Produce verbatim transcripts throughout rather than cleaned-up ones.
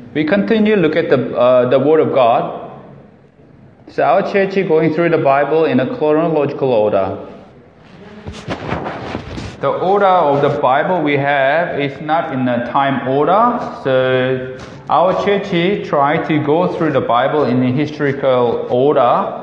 We continue to look at the uh, the Word of God. So our church is going through the Bible in a chronological order. The order of the Bible we have is not in a time order. So our church try to go through the Bible in a historical order.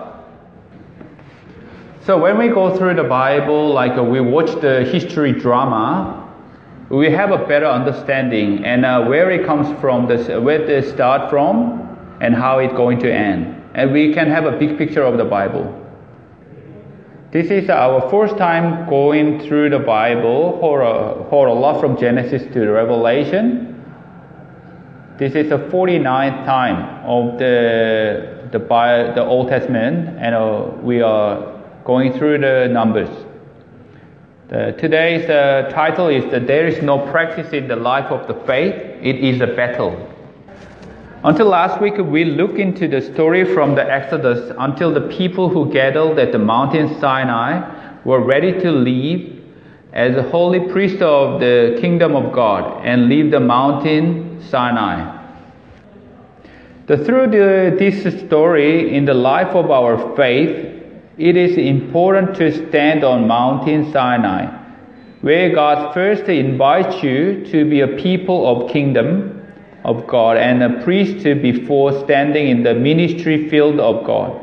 So when we go through the Bible, like uh, we watch the history drama, we have a better understanding and uh, where it comes from, this, where they start from, and how it's going to end. And we can have a big picture of the Bible. This is our first time going through the Bible, whole, whole a lot from Genesis to Revelation. This is the forty-ninth time of the the, the Old Testament, and uh, we are going through the Numbers. The, today's uh, title is that there is no practice in the life of the faith, it is a battle. Until last week, we looked into the story from the Exodus until the people who gathered at the mountain Sinai were ready to leave as a holy priest of the kingdom of God and leave the mountain Sinai. The, through the, this story in the life of our faith, it is important to stand on Mountain Sinai, where God first invites you to be a people of kingdom of God and a priest before standing in the ministry field of God.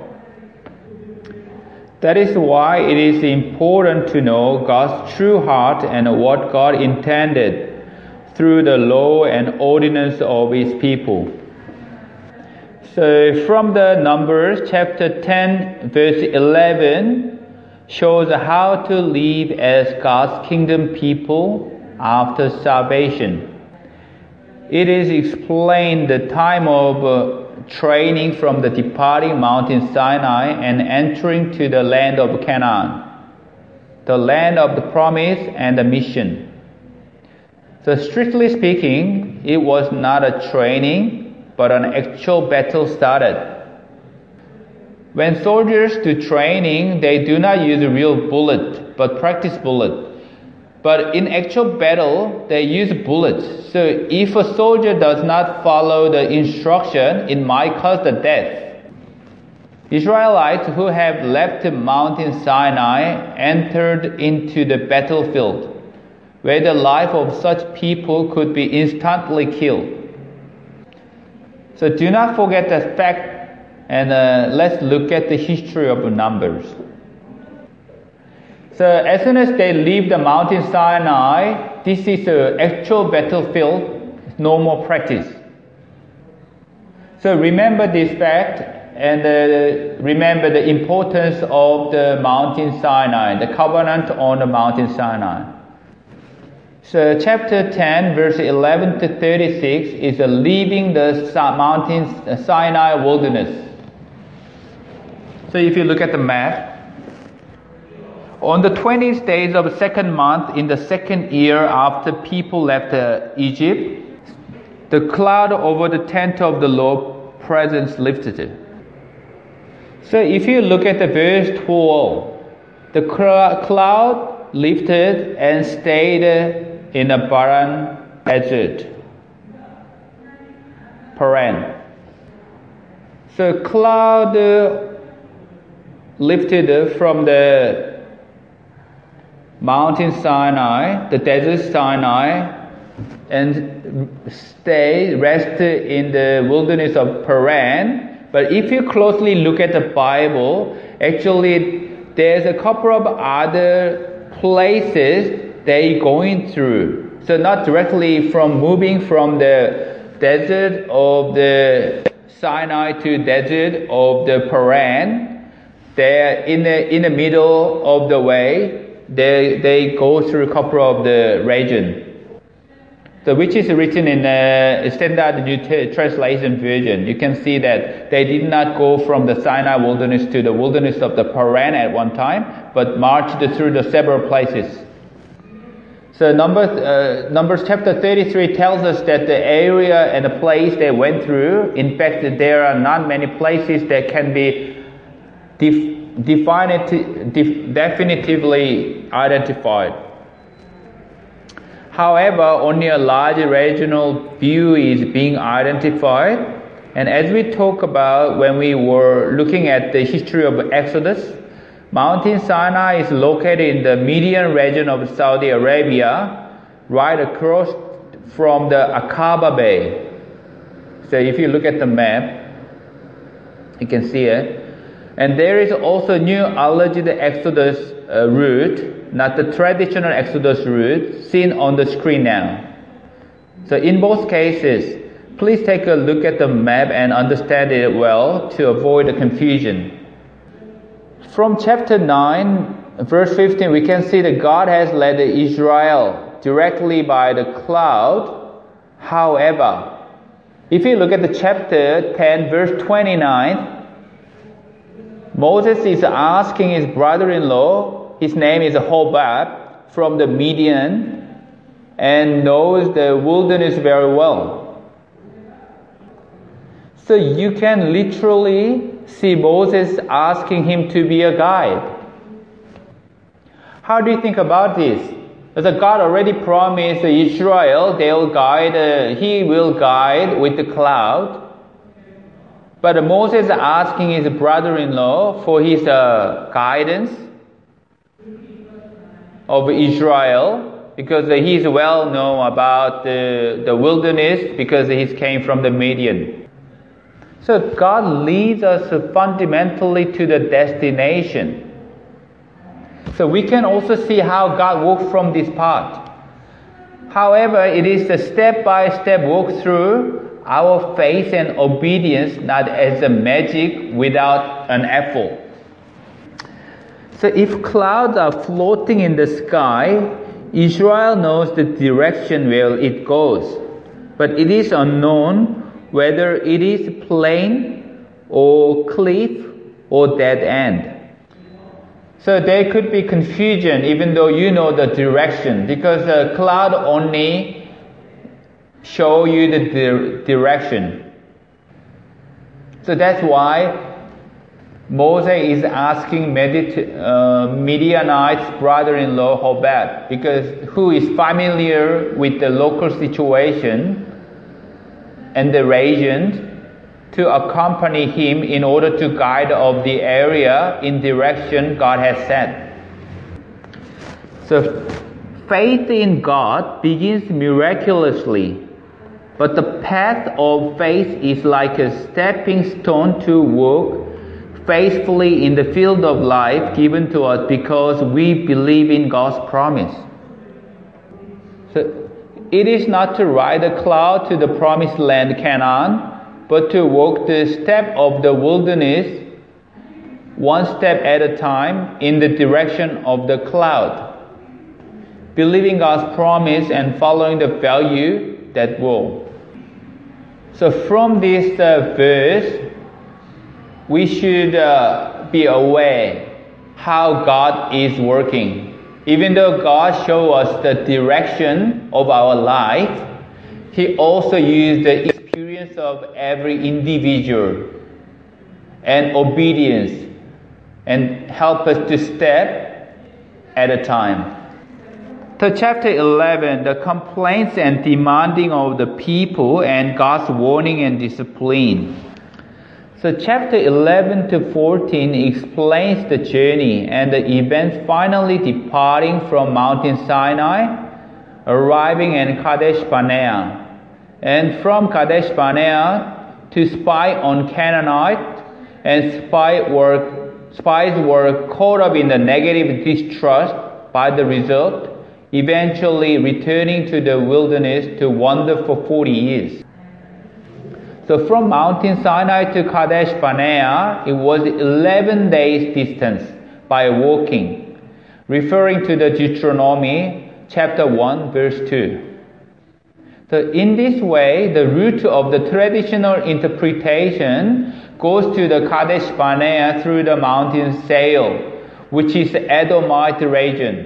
That is why it is important to know God's true heart and what God intended through the law and ordinance of His people. So from the Numbers chapter ten verse eleven shows how to live as God's kingdom people after salvation. It is explained the time of uh, training from the departing Mountain Sinai and entering to the land of Canaan, the land of the promise and the mission. So strictly speaking, it was not a training, but an actual battle started. When soldiers do training, they do not use a real bullet, but practice bullet. But in actual battle, they use bullets. So if a soldier does not follow the instruction, it might cause the death. Israelites who have left Mountain Sinai entered into the battlefield, where the life of such people could be instantly killed. So do not forget that fact, and uh, let's look at the history of the Numbers. So as soon as they leave the Mountain Sinai, this is the actual battlefield, no more practice. So remember this fact, and uh, remember the importance of the Mountain Sinai, the covenant on the Mountain Sinai. So chapter ten, verse eleven to thirty-six is a leaving the mountain Sinai wilderness. So if you look at the map, on the twentieth days of the second month in the second year after people left uh, Egypt, the cloud over the tent of the Lord presence lifted. So if you look at the verse twelve, the cloud lifted and stayed in a barren desert. Paran. So cloud lifted from the mountain Sinai, the desert Sinai, and stay, rest in the wilderness of Paran. But if you closely look at the Bible, actually there's a couple of other places they going through. So not directly from moving from the desert of the Sinai to desert of the Paran. They're in the in the middle of the way. They they go through a couple of the region. So which is written in the Standard New Translation version. You can see that they did not go from the Sinai wilderness to the wilderness of the Paran at one time, but marched through the several places. So Numbers, uh, Numbers chapter thirty-three tells us that the area and the place they went through, in fact, there are not many places that can be def- definitive, def- definitively identified. However, only a large regional view is being identified. And as we talk about when we were looking at the history of Exodus, Mountain Sinai is located in the Median region of Saudi Arabia, right across from the Aqaba Bay. So if you look at the map, you can see it. And there is also new alleged Exodus uh, route, not the traditional Exodus route, seen on the screen now. So in both cases, please take a look at the map and understand it well to avoid the confusion. From chapter nine, verse fifteen, we can see that God has led Israel directly by the cloud. However, if you look at the chapter ten, verse twenty-nine, Moses is asking his brother-in-law, his name is Hobab, from the Midian, and knows the wilderness very well. So you can literally see Moses asking him to be a guide. How do you think about this? As God already promised Israel, they'll guide, uh, he will guide with the cloud. But Moses is asking his brother-in-law for his uh, guidance of Israel, because uh, he's well known about the, the wilderness, because he came from the Midian. So God leads us fundamentally to the destination. So we can also see how God works from this part. However, it is a step-by-step walkthrough our faith and obedience, not as a magic without an effort. So if clouds are floating in the sky, Israel knows the direction where it goes. But it is unknown whether it is plain or cliff or dead end. So there could be confusion even though you know the direction, because the cloud only show you the di- direction. So that's why Moses is asking Medit- uh, Midianite's brother-in-law Hobab, because who is familiar with the local situation and the region, to accompany him in order to guide of the area in direction God has set. So faith in God begins miraculously, but the path of faith is like a stepping stone to walk faithfully in the field of life given to us because we believe in God's promise. So it is not to ride a cloud to the promised land Canaan, but to walk the step of the wilderness one step at a time in the direction of the cloud, believing God's promise and following the value that will. So from this uh, verse, we should uh, be aware how God is working. Even though God shows us the direction of our life, He also used the experience of every individual and obedience and help us to step at a time. So chapter eleven, the complaints and demanding of the people and God's warning and discipline. So chapter eleven to fourteen explains the journey and the events finally departing from Mountain Sinai, arriving in Kadesh Barnea, and from Kadesh Barnea to spy on Canaanite, and spy were, spies were caught up in the negative distrust by the result, eventually returning to the wilderness to wander for forty years. So from Mountain Sinai to Kadesh Barnea, it was eleven days distance by walking, referring to the Deuteronomy chapter one verse two. So in this way, the route of the traditional interpretation goes to the Kadesh Barnea through the mountain Seir, which is the Edomite region.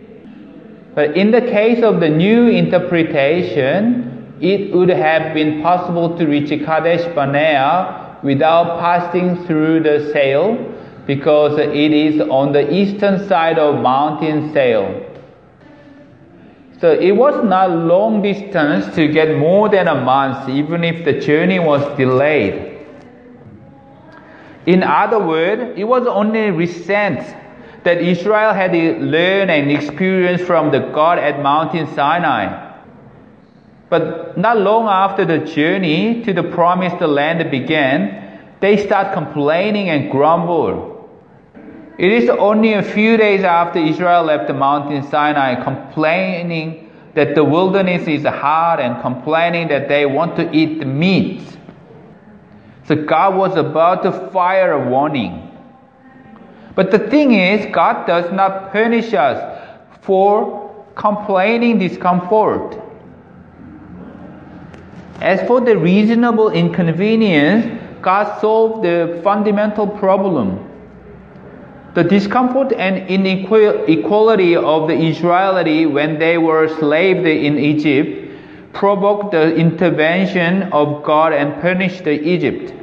But in the case of the new interpretation, it would have been possible to reach Kadesh Barnea without passing through the Seir, because it is on the eastern side of Mountain Seir. So it was not long distance to get more than a month, even if the journey was delayed. In other words, it was only recent that Israel had learned and experienced from the God at Mount Sinai. But not long after the journey to the promised land began, they start complaining and grumble. It is only a few days after Israel left the Mount Sinai, complaining that the wilderness is hard and complaining that they want to eat the meat. So God was about to fire a warning. But the thing is, God does not punish us for complaining discomfort. As for the reasonable inconvenience, God solved the fundamental problem. The discomfort and inequality of the Israelites when they were slaves in Egypt provoked the intervention of God and punished Egypt.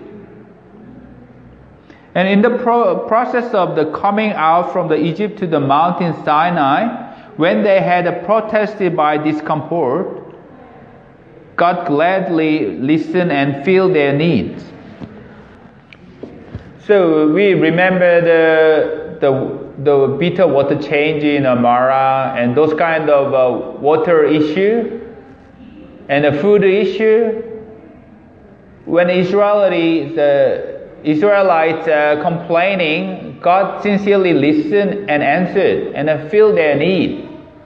And in the pro- process of the coming out from the Egypt to the mountain Sinai, when they had protested by discomfort, God gladly listened and filled their needs. So we remember the the the bitter water change in Mara and those kind of uh, water issue and the food issue. When Israelites uh, Israelites uh, complaining, God sincerely listened and answered and uh, filled their need.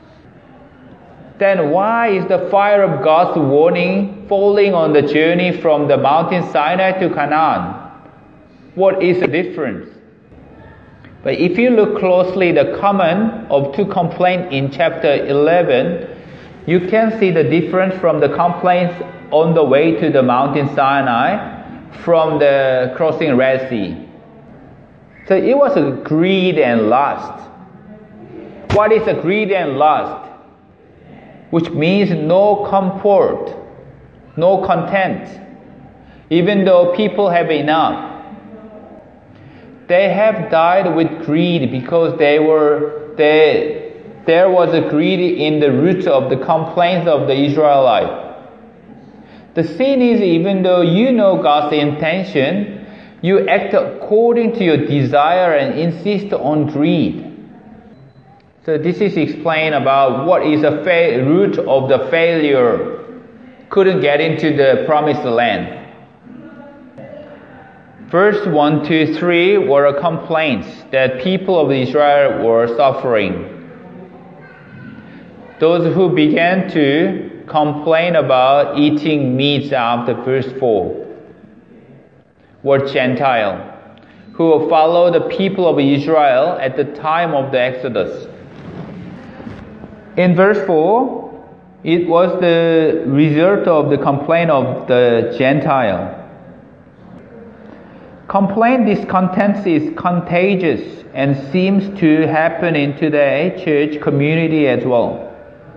Then why is the fire of God's warning falling on the journey from the mountain Sinai to Canaan? What is the difference? But if you look closely the comment of two complaints in chapter eleven, you can see the difference from the complaints on the way to the mountain Sinai from the crossing Red Sea. So it was a greed and lust. What is a greed and lust? Which means no comfort, no content, even though people have enough. They have died with greed because they were they, there was a greed in the root of the complaints of the Israelites. The sin is, even though you know God's intention, you act according to your desire and insist on greed. So this is explained about what is the fa- root of the failure. Couldn't get into the promised land. Verse one, two, three were complaints that people of Israel were suffering. Those who began to complain about eating meats after verse four were Gentiles, who followed the people of Israel at the time of the Exodus. In verse four, it was the result of the complaint of the Gentile. Complaint discontent is contagious and seems to happen in today's church community as well.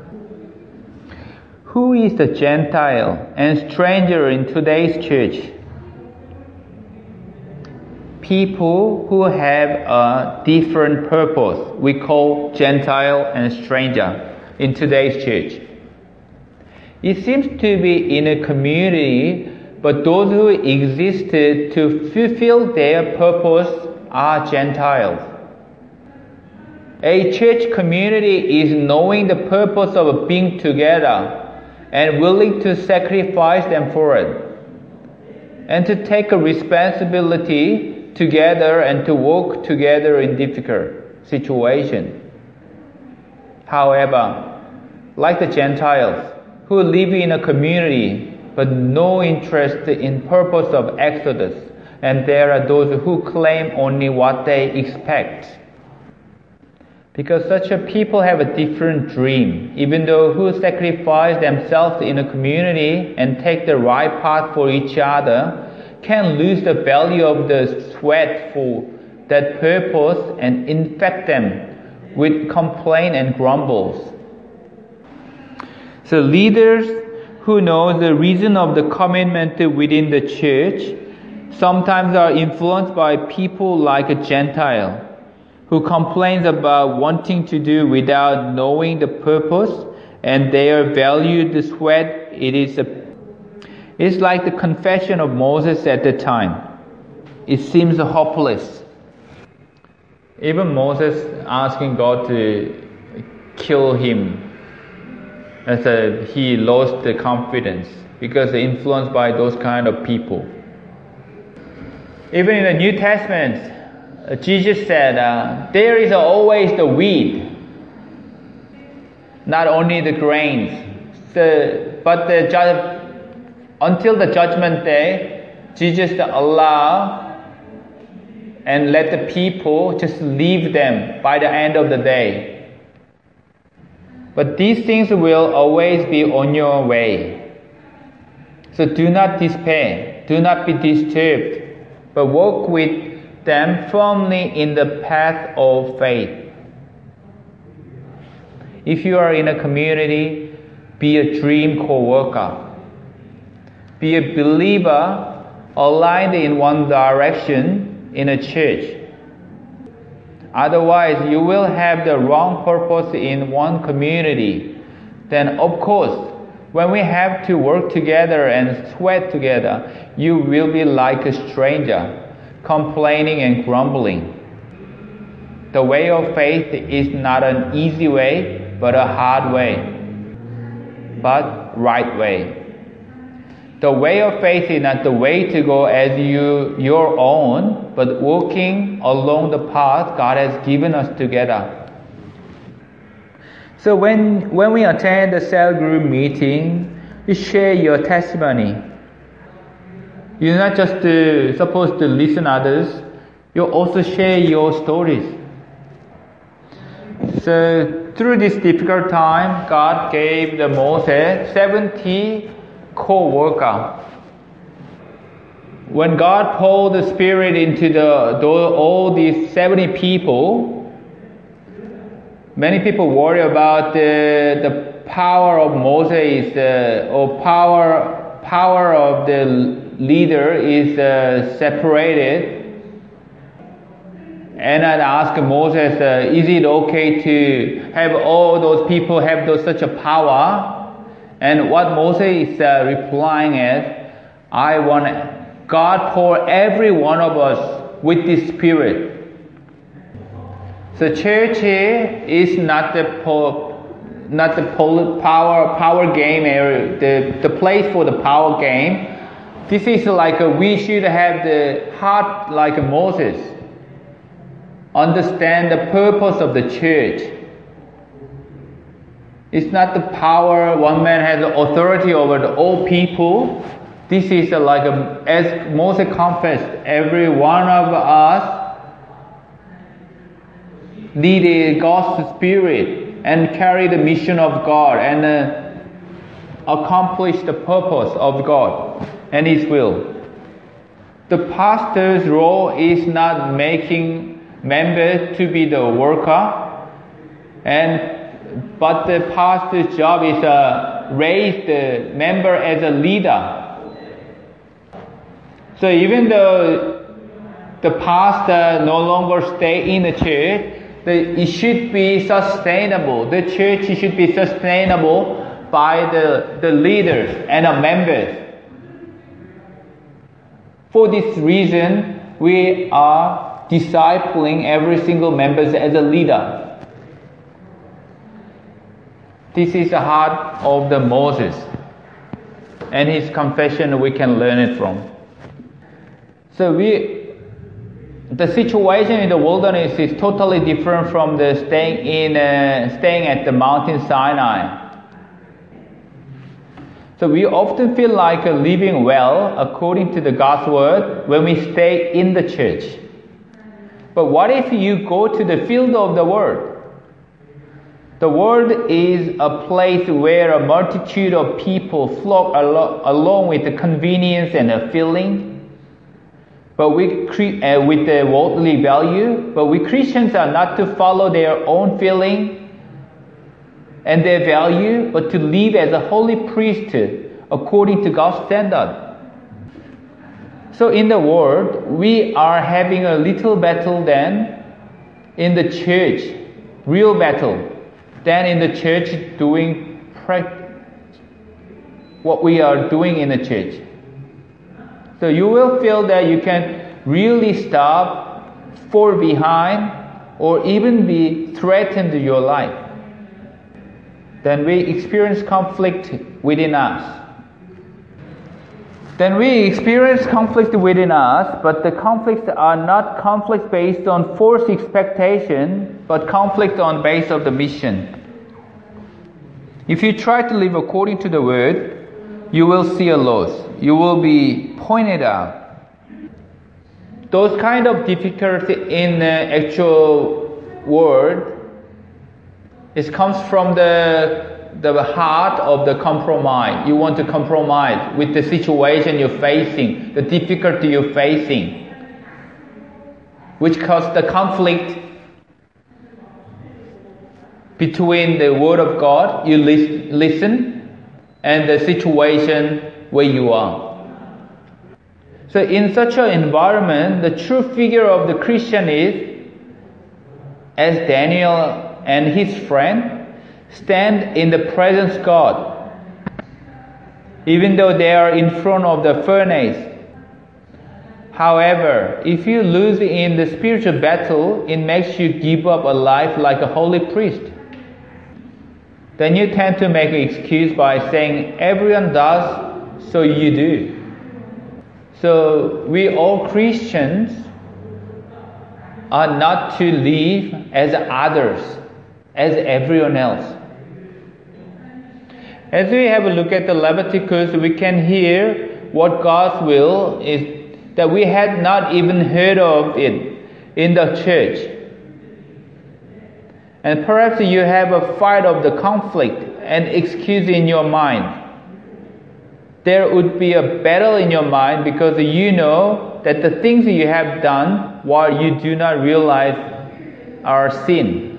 Who is the Gentile and stranger in today's church? People who have a different purpose, we call Gentile and stranger in today's church. It seems to be in a community, but those who existed to fulfill their purpose are Gentiles. A church community is knowing the purpose of being together and willing to sacrifice them for it, and to take a responsibility together and to work together in difficult situations. However, like the Gentiles who live in a community but no interest in purpose of Exodus, and there are those who claim only what they expect. Because such a people have a different dream, even though who sacrifice themselves in a community and take the right path for each other, can lose the value of the sweat for that purpose and infect them with complaint and grumbles. So leaders who know the reason of the commitment within the church sometimes are influenced by people like a Gentile who complains about wanting to do without knowing the purpose and they valued the sweat. It is a, it's like the confession of Moses at the time. It seems hopeless. Even Moses asking God to kill him, as a, he lost the confidence because influenced by those kind of people. Even in the New Testament, uh, Jesus said, uh, there is always the weed, not only the grains. So, but the ju- until the judgment day, Jesus allowed and let the people just leave them by the end of the day. But these things will always be on your way. So do not despair, do not be disturbed, but walk with them firmly in the path of faith. If you are in a community, be a dream co-worker. Be a believer aligned in one direction in a church. Otherwise, you will have the wrong purpose in one community. Then, of course, when we have to work together and sweat together, you will be like a stranger, complaining and grumbling. The way of faith is not an easy way, but a hard way, but right way. The way of faith is not the way to go as you your own, but walking along the path God has given us together. So when when we attend the cell group meeting, you share your testimony. You're not just uh, supposed to listen to others, you also share your stories. So through this difficult time, God gave the Moses seventy co-worker. When God poured the Spirit into the, the all these seventy people, many people worry about the, the power of Moses uh, or power power of the leader is uh, separated. And I asked Moses, uh, is it okay to have all those people have those, such a power? And what Moses is uh, replying is, I want God pour every one of us with this Spirit. So church here is not the po- not the pol- power power game area, the, the place for the power game. This is like a, we should have the heart like Moses. Understand the purpose of the church. It's not the power, one man has authority over the all people. This is like, a, as Moses confessed, every one of us need God's Spirit and carry the mission of God and uh, accomplish the purpose of God and His will. The pastor's role is not making members to be the worker, and but the pastor's job is to uh, raise the member as a leader. So even though the pastor no longer stay in the church, the, it should be sustainable. The church should be sustainable by the, the leaders and the members. For this reason, we are discipling every single member as a leader. This is the heart of the Moses, and his confession we can learn it from. So we, the situation in the wilderness is totally different from the staying in, uh, staying at the mountain Sinai. So we often feel like uh, living well according to the God's word when we stay in the church. But what if you go to the field of the word? The world is a place where a multitude of people flock alo- along with the convenience and the feeling, but we cre- uh, with the worldly value. But we Christians are not to follow their own feeling and their value, but to live as a holy priesthood according to God's standard. So in the world, we are having a little battle than in the church, real battle. Than in the church doing what we are doing in the church. So you will feel that you can really stop, fall behind, or even be threatened to your life. Then we experience conflict within us. Then we experience conflict within us, but the conflicts are not conflicts based on false expectation, but conflict on base of the mission. If you try to live according to the word, you will see a loss. You will be pointed out. Those kind of difficulty in the actual world, it comes from the the heart of the compromise. You want to compromise with the situation you're facing, the difficulty you're facing, which causes the conflict between the Word of God you listen and the situation where you are. So in such an environment, the true figure of the Christian is, as Daniel and his friend stand in the presence of God, even though they are in front of the furnace. However, if you lose in the spiritual battle, it makes you give up a life like a holy priest. Then you tend to make an excuse by saying, everyone does, so you do. So we all Christians are not to live as others, as everyone else. As we have a look at the Leviticus, we can hear what God's will is that we had not even heard of it in the church. And perhaps you have a fight of the conflict and excuse in your mind. There would be a battle in your mind because you know that the things you have done while you do not realize are sin.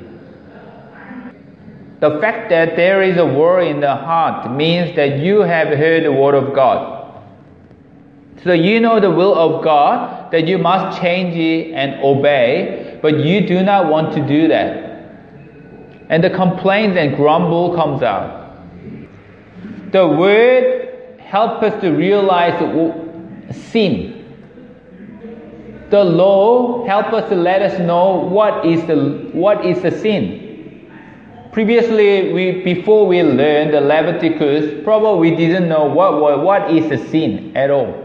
The fact that there is a war in the heart means that you have heard the word of God. So you know the will of God, that you must change it and obey, but you do not want to do that. And the complaint and grumble comes out. The word helps us to realize sin. The law helps us to let us know what is the what is the sin. Previously, we before we learned the Leviticus, probably we didn't know what, what, what is a sin at all.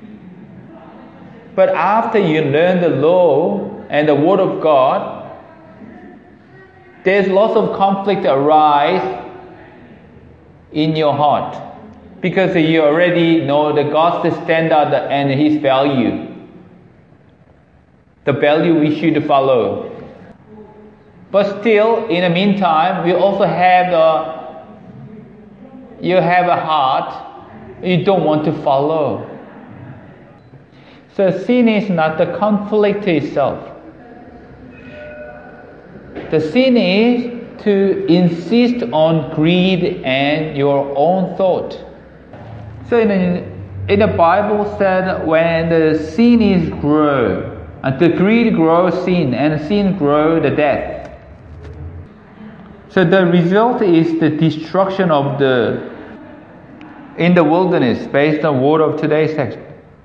But after you learn the law and the Word of God, there's lots of conflict arise in your heart because you already know the God's standard and His value, the value we should follow. But still, in the meantime, we also have a, you have a heart you don't want to follow. So sin is not the conflict itself. The sin is to insist on greed and your own thought. So in the, in the Bible said when the sin is grow, and the greed grows sin, and sin grows the death. So the result is the destruction of the in the wilderness based on word of today's text.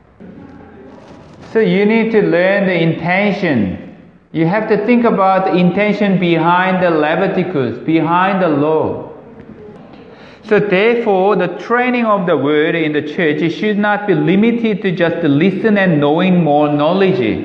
So you need to learn the intention. You have to think about the intention behind the Leviticus, behind the law. So therefore, the training of the word in the church should not be limited to just listen and knowing more knowledge.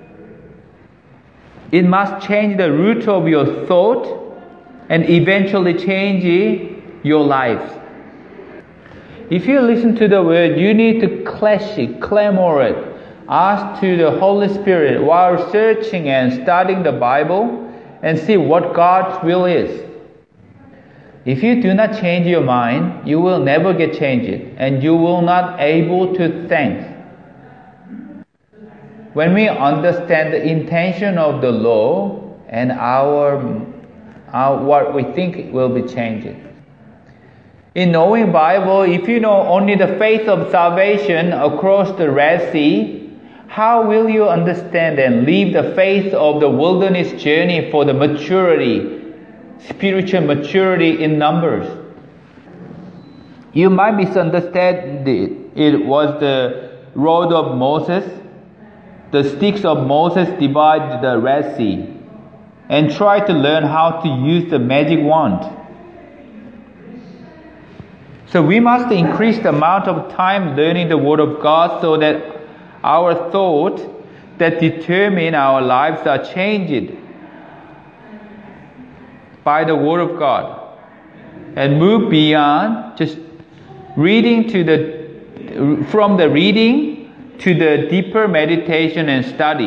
It must change the root of your thought and eventually change your life. If you listen to the word, you need to clash it, clamor it, ask to the Holy Spirit while searching and studying the Bible and see what God's will is. If you do not change your mind, you will never get changed and you will not able to think. When we understand the intention of the law and our Uh, what we think will be changed. In knowing Bible, if you know only the faith of salvation across the Red Sea, how will you understand and live the faith of the wilderness journey for the maturity, spiritual maturity in numbers? You might misunderstand it. It was the rod of Moses. The sticks of Moses divided the Red Sea, and try to learn how to use the magic wand. So we must increase the amount of time learning the Word of God so that our thoughts that determine our lives are changed by the Word of God, and move beyond just reading to the from the reading to the deeper meditation and study.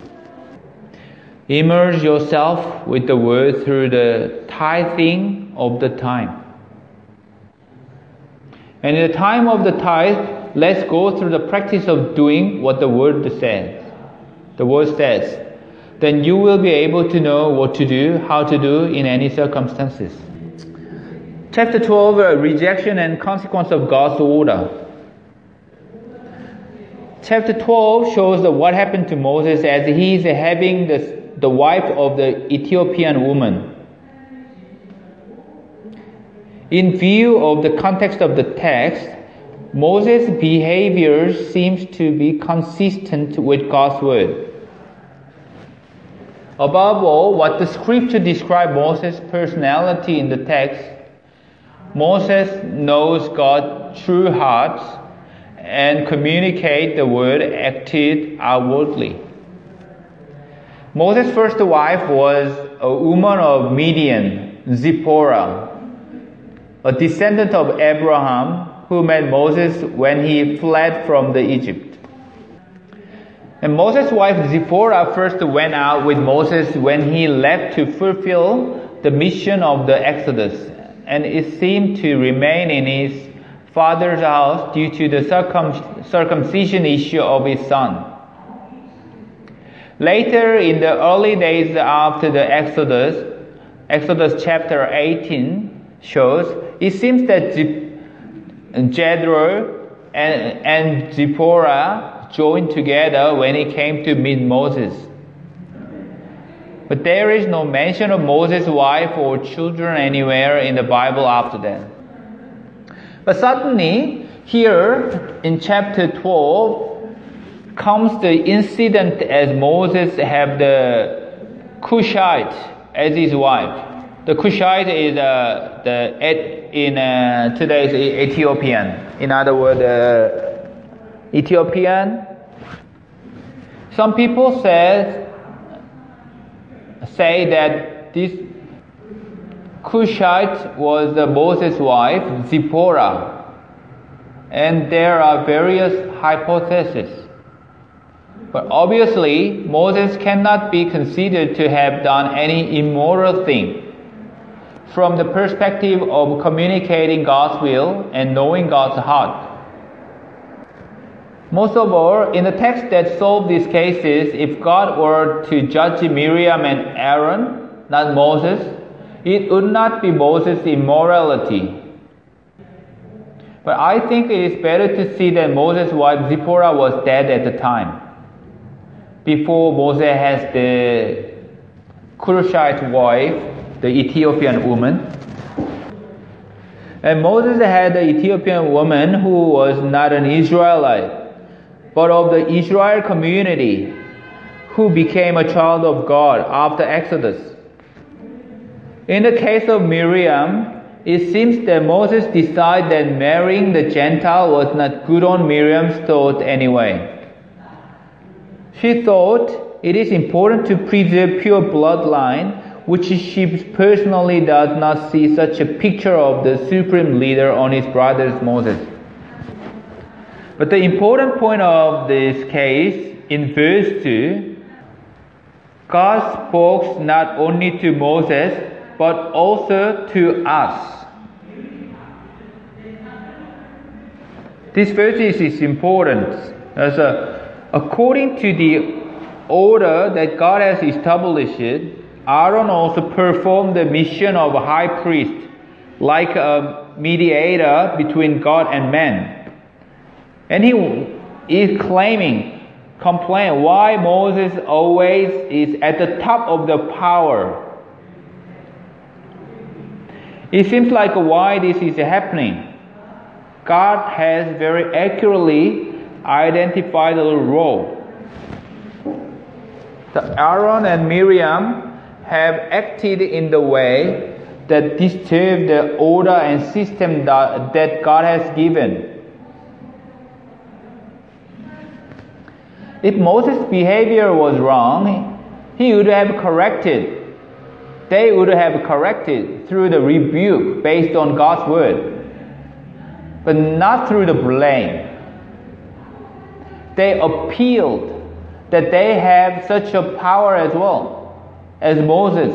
Immerse yourself with the Word through the tithing of the time. And in the time of the tithe, let's go through the practice of doing what the Word says. The Word says. Then you will be able to know what to do, how to do in any circumstances. Chapter twelve, uh, rejection and consequence of God's order. Chapter twelve shows uh, what happened to Moses as he is having the, the wife of the Ethiopian woman. In view of the context of the text, Moses' behavior seems to be consistent with God's word. Above all, what the scripture describes Moses' personality in the text, Moses knows God's true heart and communicates the word acted outwardly. Moses' first wife was a woman of Midian, Zipporah, a descendant of Abraham who met Moses when he fled from the Egypt. And Moses' wife Zipporah first went out with Moses when he left to fulfill the mission of the Exodus, and it seemed to remain in his father's house due to the circum- circumcision issue of his son. Later, in the early days after the Exodus, Exodus chapter eighteen shows, it seems that Jethro and, and Zipporah joined together when he came to meet Moses. But there is no mention of Moses' wife or children anywhere in the Bible after that. But suddenly, here in chapter twelve, comes the incident as Moses have the Cushite as his wife. The Cushite is uh, the in uh, today's Ethiopian. In other words, uh, Ethiopian. Some people say say that this Cushite was the Moses' wife, Zipporah, and there are various hypotheses. But obviously, Moses cannot be considered to have done any immoral thing. From the perspective of communicating God's will and knowing God's heart. Most of all, in the text that solve these cases, if God were to judge Miriam and Aaron, not Moses, it would not be Moses' immorality. But I think it is better to see that Moses' wife Zipporah was dead at the time, before Moses has the Cushite wife, the Ethiopian woman. And Moses had the Ethiopian woman who was not an Israelite, but of the Israel community, who became a child of God after Exodus. In the case of Miriam, it seems that Moses decided that marrying the Gentile was not good on Miriam's thought anyway. She thought it is important to preserve pure bloodline, which she personally does not see such a picture of the supreme leader on his brother's Moses. But the important point of this case, in verse two, God spoke not only to Moses, but also to us. This verse is important. As a, according to the order that God has established, Aaron also performed the mission of a high priest, like a mediator between God and man. And he is claiming, complaining why Moses always is at the top of the power. It seems like why this is happening. God has very accurately identified the role. The Aaron and Miriam have acted in the way that disturbed the order and system that, that God has given. If Moses' behavior was wrong, he would have corrected. They would have corrected through the rebuke based on God's word, but not through the blame. They appealed that they have such a power as well as Moses.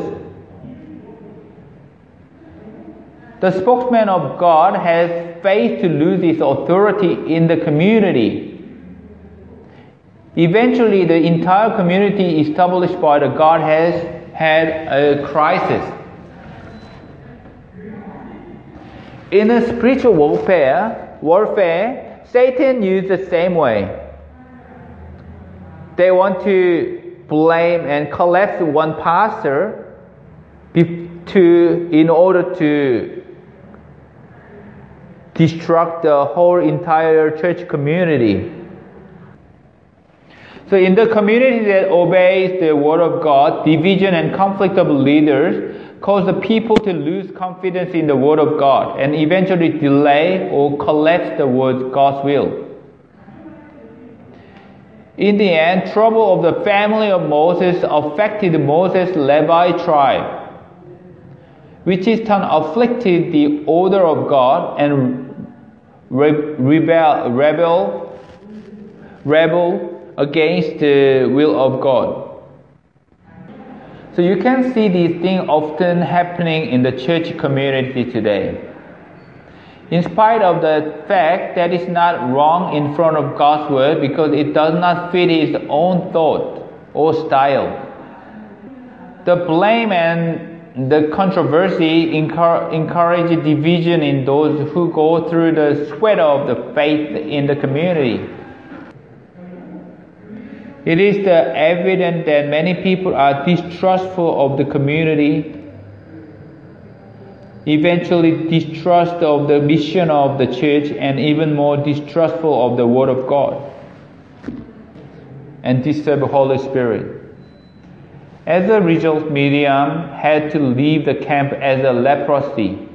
The spokesman of God has faith to lose his authority in the community. Eventually, the entire community established by the God has had a crisis. In a spiritual warfare, warfare, Satan used the same way. They want to blame and collapse one pastor to, in order to destruct the whole entire church community. So in the community that obeys the word of God, division and conflict of leaders cause the people to lose confidence in the word of God and eventually delay or collapse the word God's will. In the end, trouble of the family of Moses affected Moses' Levi tribe, which in turn afflicted the order of God and re- rebel, rebel, rebel against the will of God. So you can see these things often happening in the church community today. In spite of the fact that it's not wrong in front of God's word because it does not fit his own thought or style. The blame and the controversy encourage division in those who go through the sweat of the faith in the community. It is the evident that many people are distrustful of the community, eventually distrust of the mission of the church, and even more distrustful of the Word of God, and disturb the Holy Spirit. As a result, Miriam had to leave the camp as a leprosy.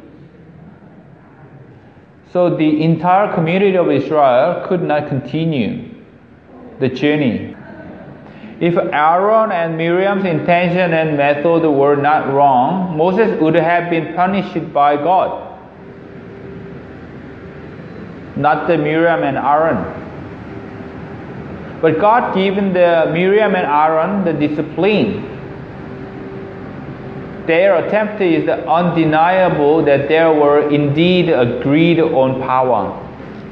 So the entire community of Israel could not continue the journey. If Aaron and Miriam's intention and method were not wrong, Moses would have been punished by God, not the Miriam and Aaron. But God given the Miriam and Aaron the discipline. Their attempt is undeniable that they were indeed agreed on power.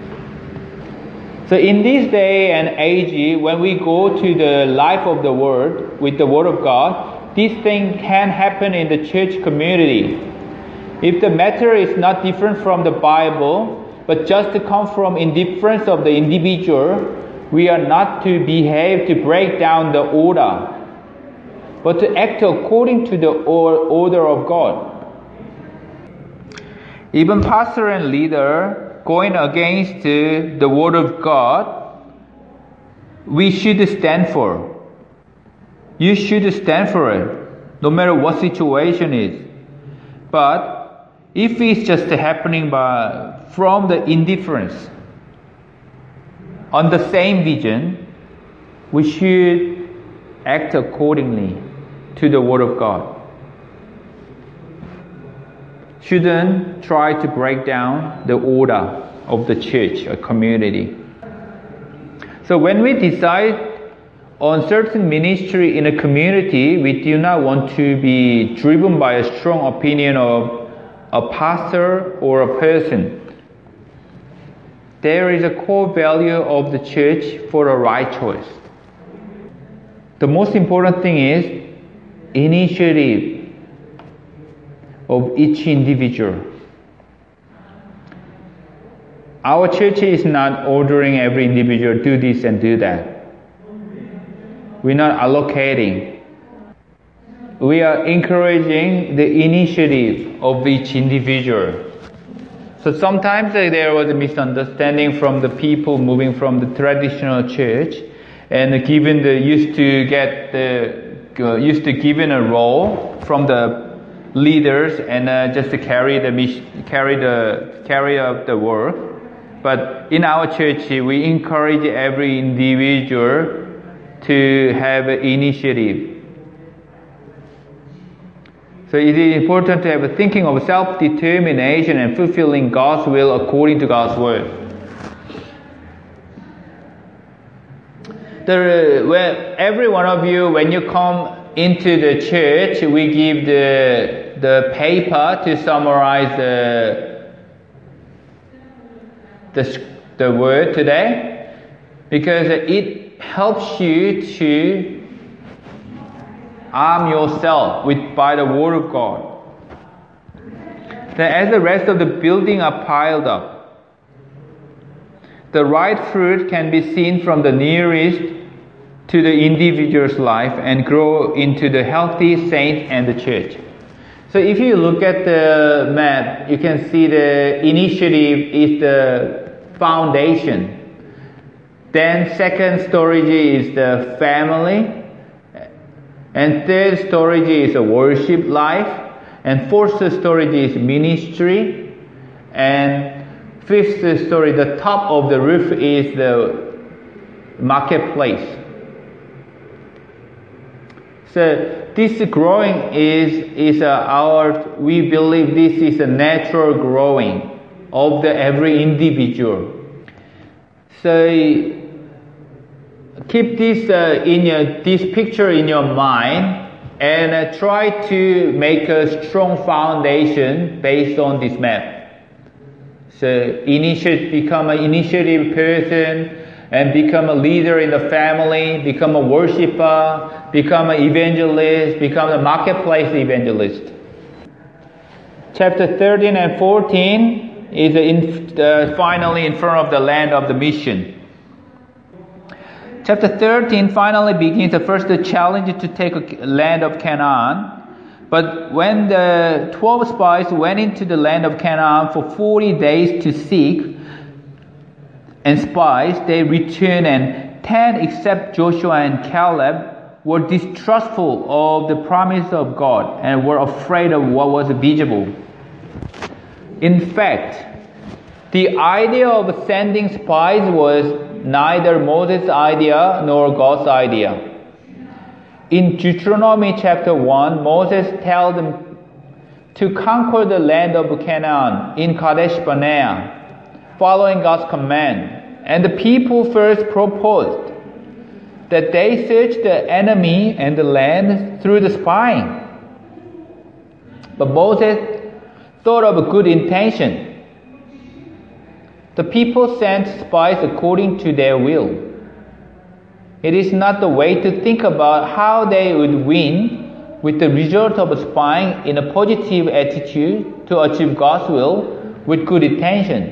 So in this day and age, when we go to the life of the Word, with the Word of God, this thing can happen in the church community. If the matter is not different from the Bible, but just to come from indifference of the individual, we are not to behave to break down the order, but to act according to the order of God. Even pastor and leader going against uh, the word of God, we should stand for. You should stand for it, no matter what situation is. But if it's just happening by from the indifference on the same vision, we should act accordingly to the word of God. Shouldn't try to break down the order of the church or community. So when we decide on certain ministry in a community, we do not want to be driven by a strong opinion of a pastor or a person. There is a core value of the church for a right choice. The most important thing is initiative of each individual. Our church is not ordering every individual do this and do that. We're not allocating. We are encouraging the initiative of each individual. So sometimes uh, there was a misunderstanding from the people moving from the traditional church, and given the used to get the uh, used to given a role from the leaders and uh, just to carry the carry the carry out the work. But in our church, we encourage every individual to have initiative. So it is important to have a thinking of self-determination and fulfilling God's will according to God's word. The, well, every one of you, when you come into the church, we give the the paper to summarize the the, the word today, because it helps you to arm yourself with by the word of God. Then as the rest of the building are piled up, the right fruit can be seen from the nearest to the individual's life and grow into the healthy saint and the church. So if you look at the map, you can see the initiative is the foundation. Then second storage is the family. And third storage is a worship life. And fourth storage is ministry. And fifth storage, the top of the roof, is the marketplace. So this growing is is uh, our. We believe this is a natural growing of the every individual. So keep this uh, in your this picture in your mind and uh, try to make a strong foundation based on this map. So initiate, become an initiative person. And become a leader in the family, become a worshiper, become an evangelist, become a marketplace evangelist. Chapter thirteen and fourteen is in, uh, finally in front of the land of the mission. Chapter thirteen finally begins the first challenge to take a land of Canaan. But when the twelve spies went into the land of Canaan for forty days to seek and spies, they returned, and ten except Joshua and Caleb were distrustful of the promise of God and were afraid of what was visible. In fact, the idea of sending spies was neither Moses' idea nor God's idea. In Deuteronomy chapter one, Moses tells them to conquer the land of Canaan in Kadesh Barnea, following God's command. And the people first proposed that they search the enemy and the land through the spying. But Moses thought of a good intention. The people sent spies according to their will. It is not the way to think about how they would win with the result of spying in a positive attitude to achieve God's will with good intention.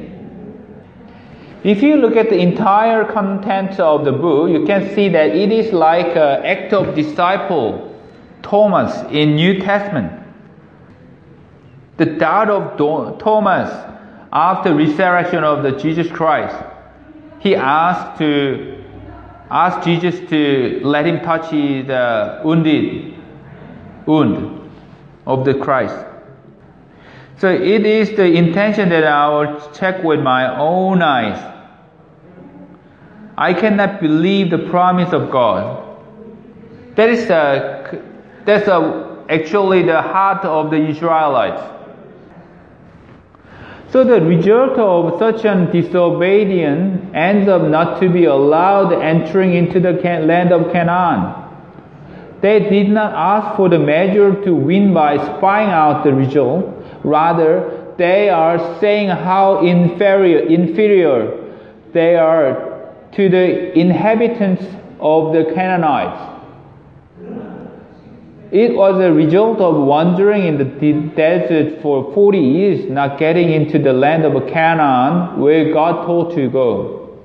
If you look at the entire content of the book, you can see that it is like an act of disciple Thomas in New Testament. The doubt of Thomas after resurrection of the Jesus Christ. He asked to ask Jesus to let him touch the wounded wound of the Christ. So it is the intention that I will check with my own eyes. I cannot believe the promise of God. That is a, that's a, actually the heart of the Israelites. So the result of such an disobedience ends up not to be allowed entering into the land of Canaan. They did not ask for the measure to win by spying out the result. Rather, they are saying how inferior, inferior they are to the inhabitants of the Canaanites. It was a result of wandering in the desert for forty years, not getting into the land of Canaan where God told to go.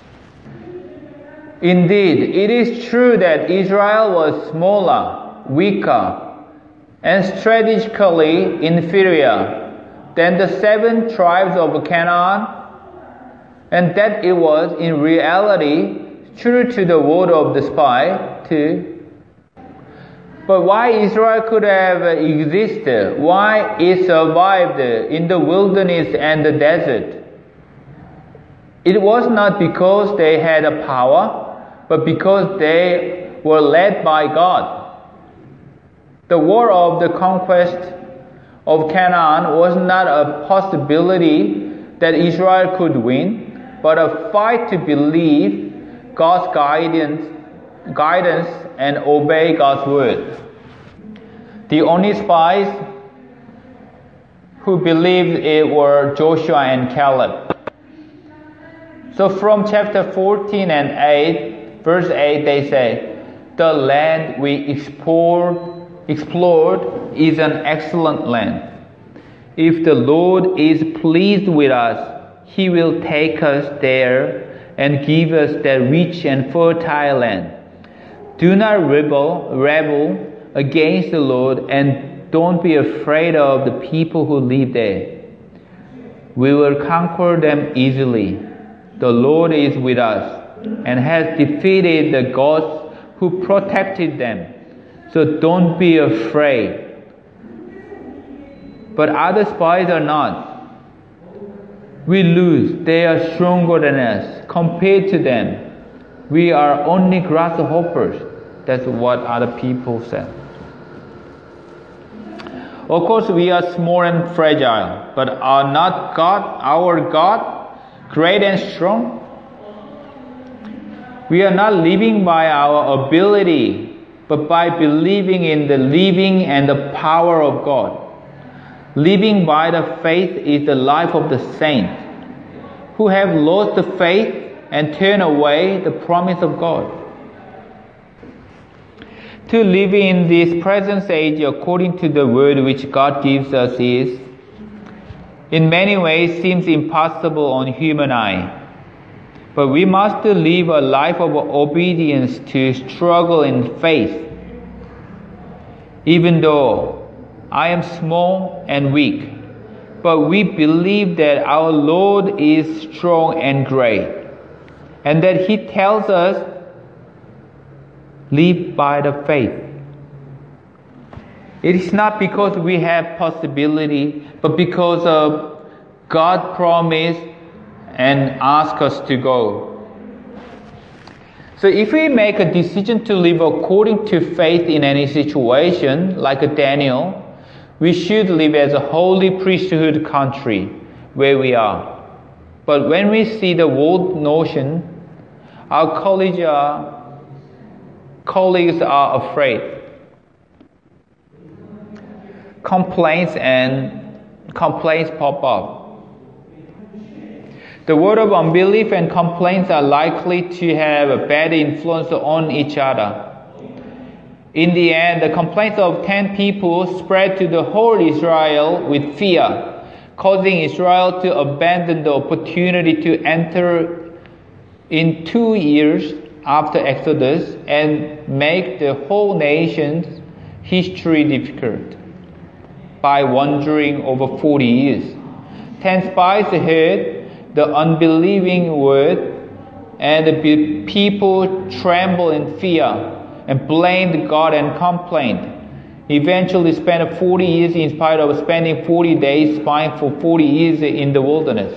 Indeed, it is true that Israel was smaller, weaker, and strategically inferior, than the seven tribes of Canaan, and that it was in reality true to the word of the spy too. But why Israel could have existed, why it survived in the wilderness and the desert, it was not because they had a power, but because they were led by God. The war of the conquest of Canaan was not a possibility that Israel could win, but a fight to believe God's guidance, guidance and obey God's word. The only spies who believed it were Joshua and Caleb. So from chapter fourteen and eight, verse eight, they say, the land we explored, explored is an excellent land. If the Lord is pleased with us, He will take us there and give us that rich and fertile land. Do not rebel, rebel against the Lord, and don't be afraid of the people who live there. We will conquer them easily. The Lord is with us and has defeated the gods who protected them. So don't be afraid. But other spies are not. We lose. They are stronger than us. Compared to them, we are only grasshoppers. That's what other people say. Of course, we are small and fragile, but are not God, our God, great and strong? We are not living by our ability, but by believing in the living and the power of God. Living by the faith is the life of the saints, who have lost the faith and turned away the promise of God. To live in this present age according to the word which God gives us is, in many ways, seems impossible on human eye. But we must live a life of obedience to struggle in faith. Even though I am small and weak, but we believe that our Lord is strong and great, and that He tells us, live by the faith. It is not because we have possibility, but because of God promised and ask us to go. So if we make a decision to live according to faith in any situation, like a Daniel, we should live as a holy priesthood country where we are. But when we see the world notion, our college are colleagues are afraid. Complaints and complaints pop up. The word of unbelief and complaints are likely to have a bad influence on each other. In the end, the complaints of ten people spread to the whole Israel with fear, causing Israel to abandon the opportunity to enter in two years after Exodus and make the whole nation's history difficult by wandering over forty years. Ten spies heard the unbelieving word, and the people trembled in fear and blamed God and complained. Eventually spent forty years in spite of spending forty days spying for forty years in the wilderness.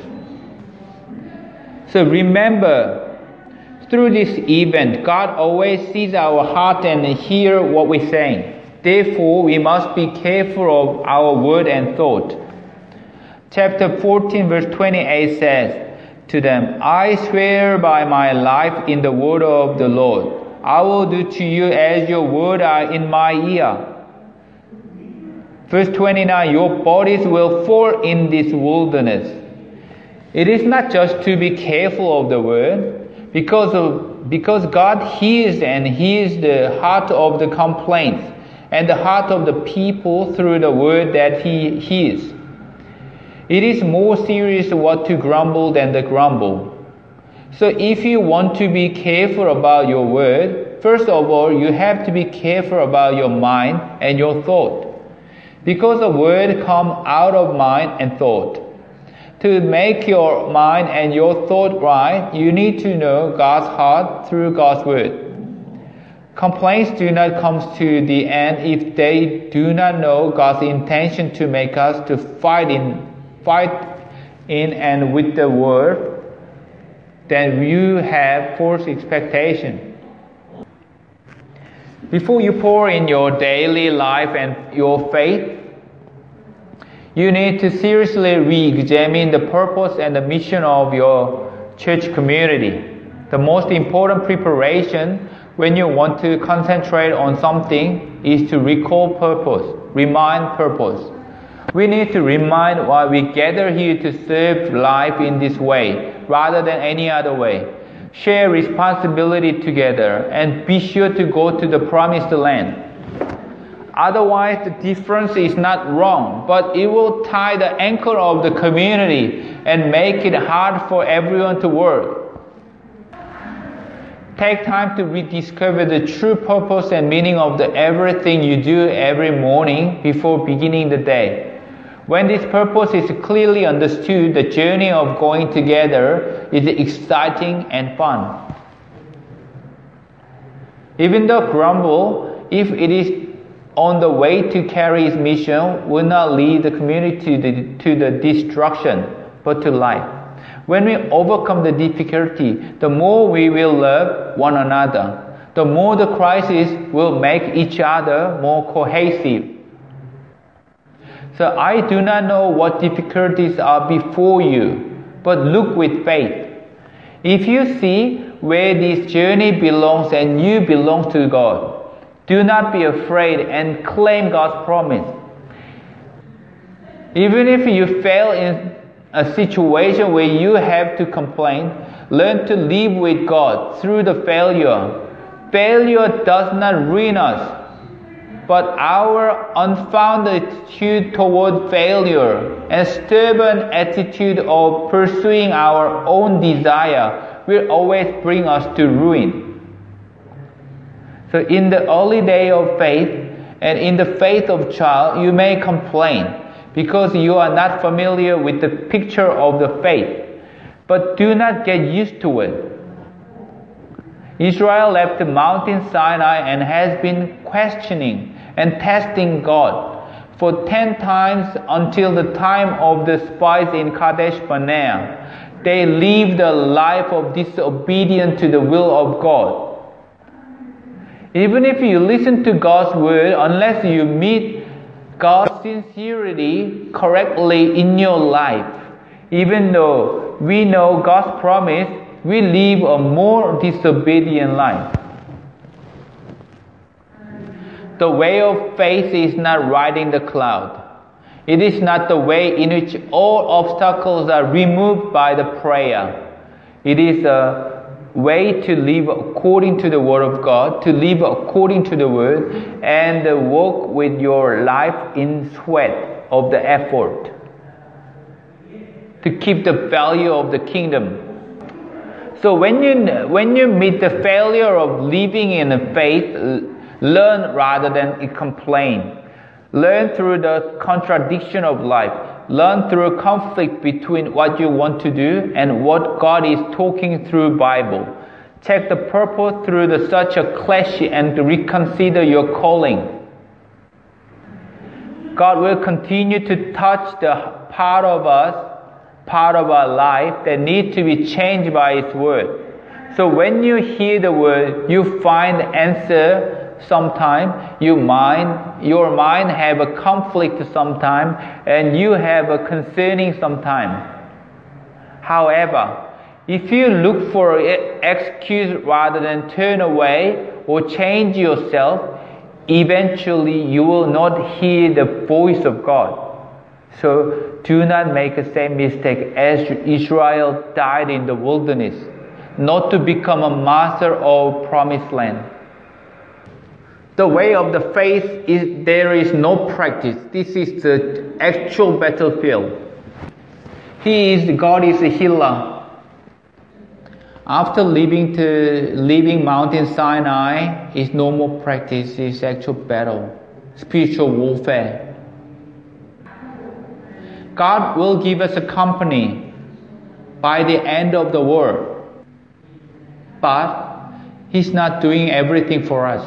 So remember, through this event, God always sees our heart and hears what we're saying. Therefore, we must be careful of our word and thought. Chapter fourteen, verse twenty-eight says to them, I swear by my life in the word of the Lord, I will do to you as your word are in my ear. Verse twenty-nine, your bodies will fall in this wilderness. It is not just to be careful of the word, because of because God hears and hears the heart of the complaints and the heart of the people through the word that He hears. It is more serious what to grumble than the grumble. So if you want to be careful about your word, first of all, you have to be careful about your mind and your thought. Because the word comes out of mind and thought. To make your mind and your thought right, you need to know God's heart through God's word. Complaints do not come to the end if they do not know God's intention to make us to fight in, fight in and with the word. Then you have false expectation. Before you pour in your daily life and your faith, you need to seriously re-examine the purpose and the mission of your church community. The most important preparation when you want to concentrate on something is to recall purpose, remind purpose. We need to remind why we gather here to serve life in this way rather than any other way. Share responsibility together and be sure to go to the promised land. Otherwise, the difference is not wrong, but it will tie the anchor of the community and make it hard for everyone to work. Take time to rediscover the true purpose and meaning of the everything you do every morning before beginning the day. When this purpose is clearly understood, the journey of going together is exciting and fun. Even though grumble, if it is on the way to carry his mission, will not lead the community to the, to the destruction, but to life. When we overcome the difficulty, the more we will love one another. The more the crisis will make each other more cohesive. So I do not know what difficulties are before you, but look with faith. If you see where this journey belongs and you belong to God, do not be afraid and claim God's promise. Even if you fail in a situation where you have to complain, learn to live with God through the failure. Failure does not ruin us, but our unfounded attitude toward failure and stubborn attitude of pursuing our own desire will always bring us to ruin. So in the early day of faith and in the faith of child, you may complain because you are not familiar with the picture of the faith. But do not get used to it. Israel left the mountain Sinai and has been questioning and testing God for ten times until the time of the spies in Kadesh Barnea. They lived a life of disobedience to the will of God. Even if you listen to God's word, unless you meet God's sincerity correctly in your life, even though we know God's promise, we live a more disobedient life. The way of faith is not riding the cloud. It is not the way in which all obstacles are removed by the prayer. It is a way to live according to the Word of God, to live according to the Word, and work with your life in sweat of the effort to keep the value of the kingdom. So when you when you meet the failure of living in the faith, learn rather than complain. Learn through the contradiction of life. Learn through conflict between what you want to do and what God is talking through Bible. Check the purpose through the, such a clash and reconsider your calling. God will continue to touch the part of us, part of our life that need to be changed by His Word. So when you hear the Word, you find the answer sometime, you mind, your mind have a conflict sometime, and you have a concerning sometime. However, if you look for an excuse rather than turn away or change yourself, eventually you will not hear the voice of God. So do not make the same mistake as Israel died in the wilderness, not to become a master of promised land. The way of the faith is there is no practice. This is the actual battlefield. He is God is a healer. After leaving to leaving Mountain Sinai is no more practice. It's actual battle, spiritual warfare. God will give us a company by the end of the world. But He's not doing everything for us.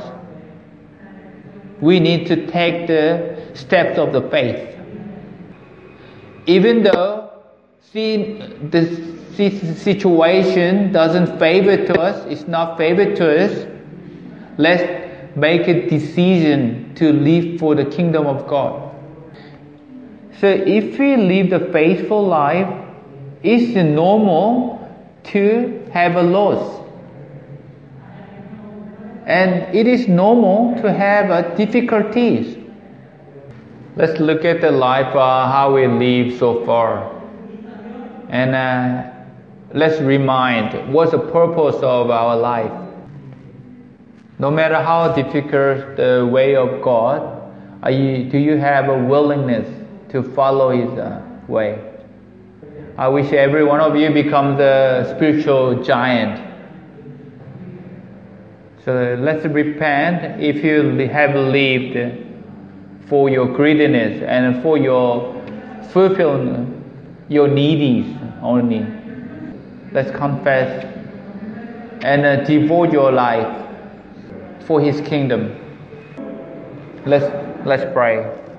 We need to take the steps of the faith. Even though see, the situation doesn't favor to us, it's not favor to us, let's make a decision to live for the kingdom of God. So if we live the faithful life, it's normal to have a loss. And it is normal to have uh, difficulties. Let's look at the life, uh, how we live so far. And uh, let's remind what's the purpose of our life. No matter how difficult the way of God, are you, do you have a willingness to follow His uh, way? I wish every one of you becomes a spiritual giant. So let's repent if you have lived for your greediness and for your fulfillment, your needs only. Let's confess and uh, devote your life for His kingdom. Let's let's pray.